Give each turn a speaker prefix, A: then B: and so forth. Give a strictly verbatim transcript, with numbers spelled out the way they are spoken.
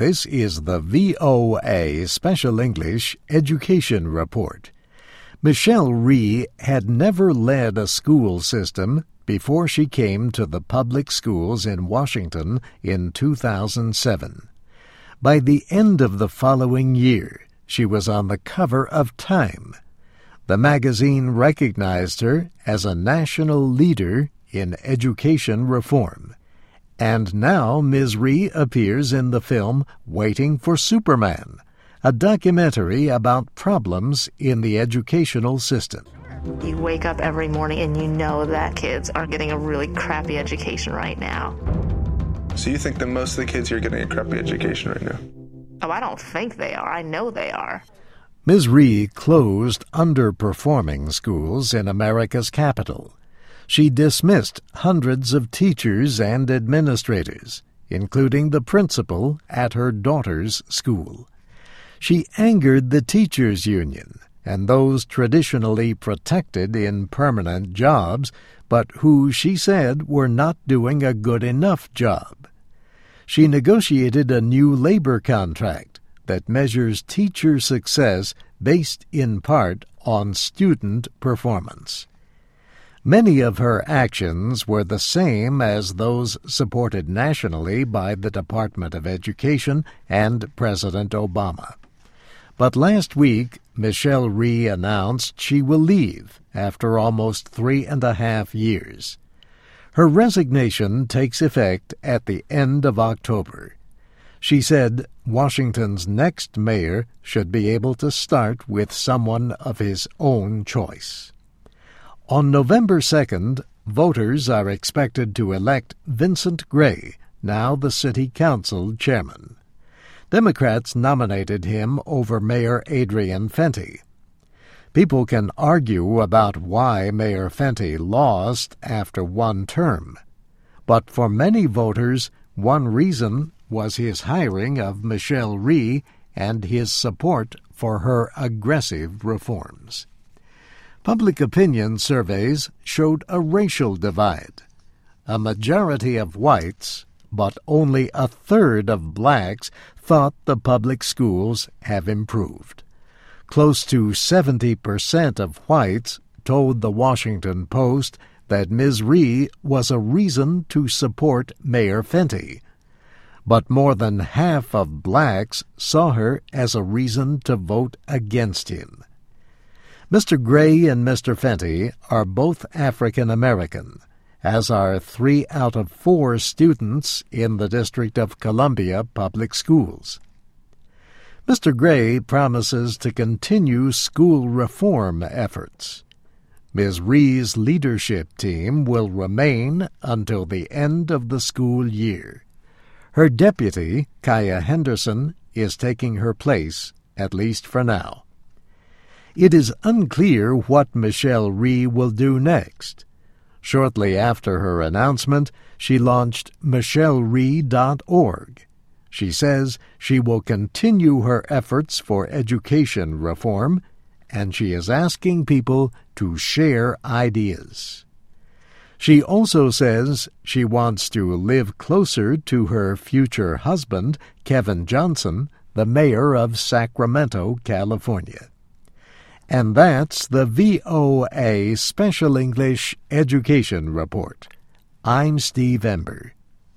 A: This is the V O A Special English Education Report. Michelle Rhee had never led a school system before she came to the public schools in Washington in two thousand seven. By the end of the following year, she was on the cover of Time. The magazine recognized her as a national leader in education reform. And now Miz Rhee appears in the film Waiting for Superman, a documentary about problems in the educational system.
B: You wake up every morning and you know that kids are getting a really crappy education right now.
C: So you think that most of the kids here are getting a crappy education right now?
B: Oh, I don't think they are. I know they are.
A: Miz Rhee closed underperforming schools in America's capital. She dismissed hundreds of teachers and administrators, including the principal at her daughter's school. She angered the teachers' union and those traditionally protected in permanent jobs, but who, she said, were not doing a good enough job. She negotiated a new labor contract that measures teacher success based in part on student performance. Many of her actions were the same as those supported nationally by the Department of Education and President Obama. But last week, Michelle Rhee announced she will leave after almost three and a half years. Her resignation takes effect at the end of October. She said Washington's next mayor should be able to start with someone of his own choice. On November second, voters are expected to elect Vincent Gray, now the city council chairman. Democrats nominated him over Mayor Adrian Fenty. People can argue about why Mayor Fenty lost after one term, but for many voters, one reason was his hiring of Michelle Rhee and his support for her aggressive reforms. Public opinion surveys showed a racial divide. A majority of whites, but only a third of blacks, thought the public schools have improved. Close to seventy percent of whites told the Washington Post that Miz Rhee was a reason to support Mayor Fenty. But more than half of blacks saw her as a reason to vote against him. Mister Gray and Mister Fenty are both African American, as are three out of four students in the District of Columbia public schools. Mister Gray promises to continue school reform efforts. Miz Rhee's leadership team will remain until the end of the school year. Her deputy, Kaya Henderson, is taking her place, at least for now. It is unclear what Michelle Rhee will do next. Shortly after her announcement, she launched Michelle Rhee dot org. She says she will continue her efforts for education reform, and she is asking people to share ideas. She also says she wants to live closer to her future husband, Kevin Johnson, the mayor of Sacramento, California. And that's the V O A Special English Education Report. I'm Steve Ember.